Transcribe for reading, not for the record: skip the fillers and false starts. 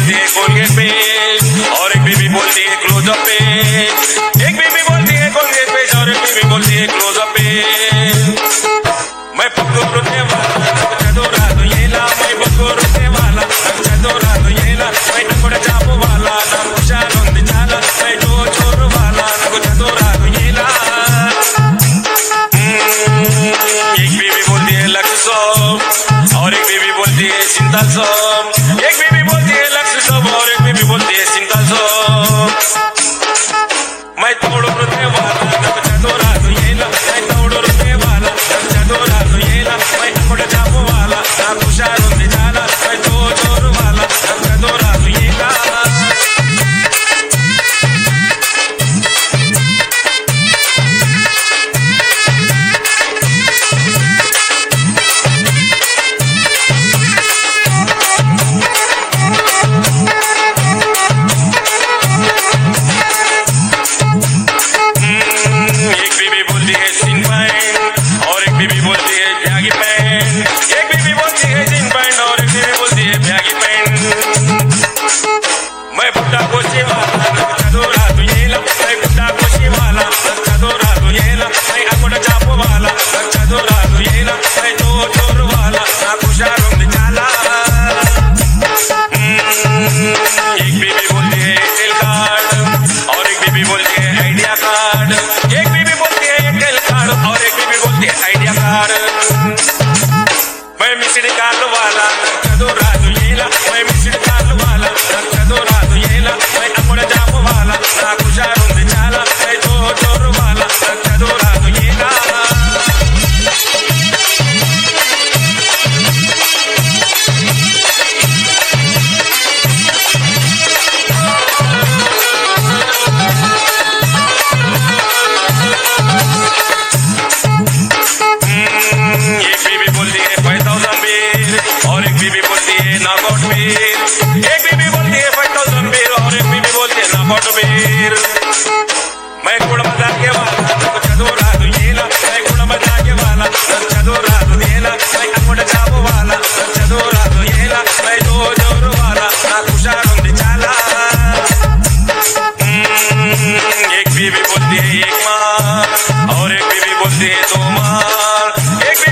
बोलती है कोलगेट पे और एक बीबी बोलती है क्लोजअप पे। एक बीबी बोलती है कोलगेट पे और एक बीबी बोलती है क्लोजअप पे। मैं पक्को रुकने वाला चदोरा तो ये ला, मैं पक्को रुकने वाला चदोरा तो ये ला, मैं नकोड़ा चापो वाला ना कुशाल उंदी चाला, मैं जो छोर वाला नको चदोरा तो ये ला। एक बीबी बोलती है लक्ष्य सोम और एक बीबी बोलती है सिंताल सोम। एक बीबी बोलती है लक्ष्य सोम और एक बीबी बोलती है सिंताल सोम। मैं तोड़ रुकने वाला चदोरा तो ये ला, मैं तोड़ रुकने वाला चदोरा तो ये ला, मैं नकोड़ा चापो वाला ना कुशाल उंदी चाला, मैं जो छोर वाला चदोरा तो ये ला। एक बीबी बोलती है सिन पैंट और एक बीबी बोलती है ब्यागी पैंट। एक बीबी बोलती है सिन पैंट और एक बीबी बोलती है ब्यागी पैंट। मैं बुड्ढा कोशी वाला चदोरा तो ये ला, मैं बुड्ढा कोशी वाला चदोरा तो ये ला, मैं अकोड़ा चापो वाला चदोरा तो ये ला, मैं जो चोर वाला ना कुशाल उंदी चाला। एक बीबी बोलती है एयरटेल कार्ड और एक बीबी बोलती है आइडिया कार्ड। एक बीबी बोलती है एयरटेल कार्ड और एक बीबी बोलती है आइडिया कार्ड। मैं मिस्ड कॉल वाला चदोरा तो ये ला, मैं मिस्ड कॉल वाला चदोरा तो ये ला, मैं अकोड़ा चापो वाला ना कुशाल उंदी चाला, मैं जो चोर वाला चदोरा तो ये ला। एक बीबी बोलती है 5000 बेर और एक बीबी बोलती है नॉकआउट बेर। एक बीबी बोलती है 5000 बेर और एक बीबी बोलती है नॉकआउट बेर। मैं कुड़ा मजा के वाला चदोरा तो ये ला, मैं कुड़ा मजा के वाला चदोरा तो ये ला, मैं अकोड़ा चापो वाला चदोरा तो ये ला, मैं जो जोर वाला ना कुशाल उंदी चाला। एक बीबी बोलती है एक माँ और एक बीबी बोलती है दो माँ। एक